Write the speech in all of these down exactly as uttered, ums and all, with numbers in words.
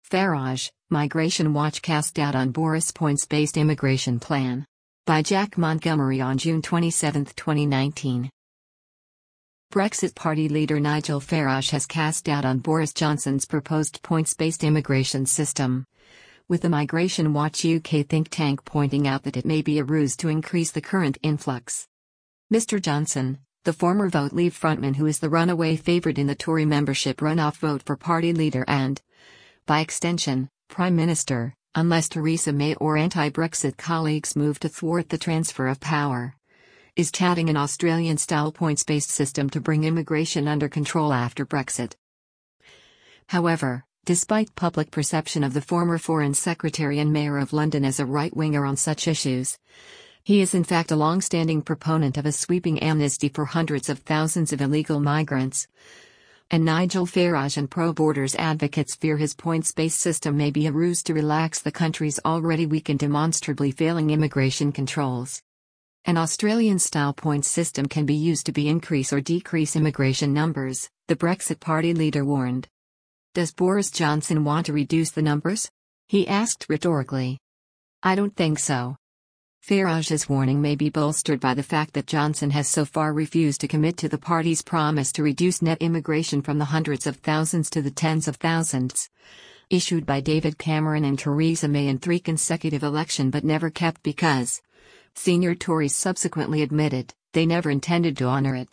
Farage, Migration Watch cast doubt on Boris' points-based immigration plan. By Jack Montgomery on June twenty-seventh, twenty nineteen. Brexit Party leader Nigel Farage has cast doubt on Boris Johnson's proposed points-based immigration system, with the Migration Watch U K think tank pointing out that it may be a ruse to increase the current influx. Mister Johnson, the former Vote Leave frontman who is the runaway favourite in the Tory membership runoff vote for party leader and, by extension, Prime Minister, unless Theresa May or anti-Brexit colleagues move to thwart the transfer of power, is touting an Australian-style points-based system to bring immigration under control after Brexit. However, despite public perception of the former Foreign Secretary and Mayor of London as a right-winger on such issues, he is in fact a long-standing proponent of a sweeping amnesty for hundreds of thousands of illegal migrants. And Nigel Farage and pro-borders advocates fear his points-based system may be a ruse to relax the country's already weak and demonstrably failing immigration controls. An Australian-style points system can be used to be increase or decrease immigration numbers, the Brexit Party leader warned. Does Boris Johnson want to reduce the numbers? He asked rhetorically. I don't think so. Farage's warning may be bolstered by the fact that Johnson has so far refused to commit to the party's promise to reduce net immigration from the hundreds of thousands to the tens of thousands, issued by David Cameron and Theresa May in three consecutive elections but never kept because, senior Tories subsequently admitted, they never intended to honour it.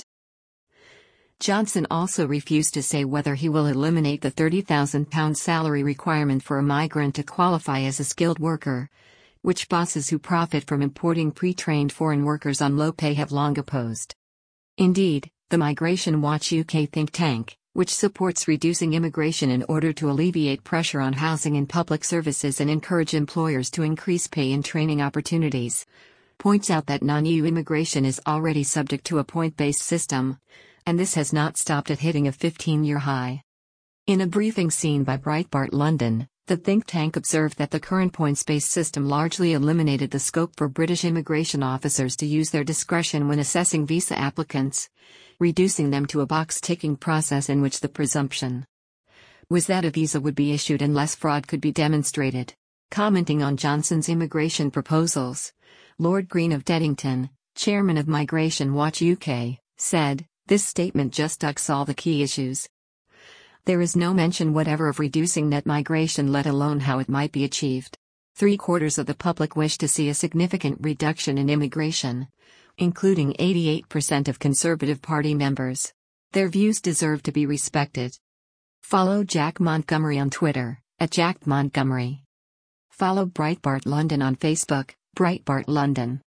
Johnson also refused to say whether he will eliminate the thirty thousand pounds salary requirement for a migrant to qualify as a skilled worker, which bosses who profit from importing pre-trained foreign workers on low pay have long opposed. Indeed, the Migration Watch U K think tank, which supports reducing immigration in order to alleviate pressure on housing and public services and encourage employers to increase pay and training opportunities, points out that non-E U immigration is already subject to a point-based system, and this has not stopped it hitting a fifteen-year high. In a briefing seen by Breitbart London, the think tank observed that the current points-based system largely eliminated the scope for British immigration officers to use their discretion when assessing visa applicants, reducing them to a box-ticking process in which the presumption was that a visa would be issued unless fraud could be demonstrated. Commenting on Johnson's immigration proposals, Lord Green of Deddington, chairman of Migration Watch U K, said, "This statement just ducks all the key issues. There is no mention whatever of reducing net migration, let alone how it might be achieved. Three quarters of the public wish to see a significant reduction in immigration, including eighty-eight percent of Conservative Party members. Their views deserve to be respected." Follow Jack Montgomery on Twitter, at Jack Montgomery. Follow Breitbart London on Facebook, Breitbart London.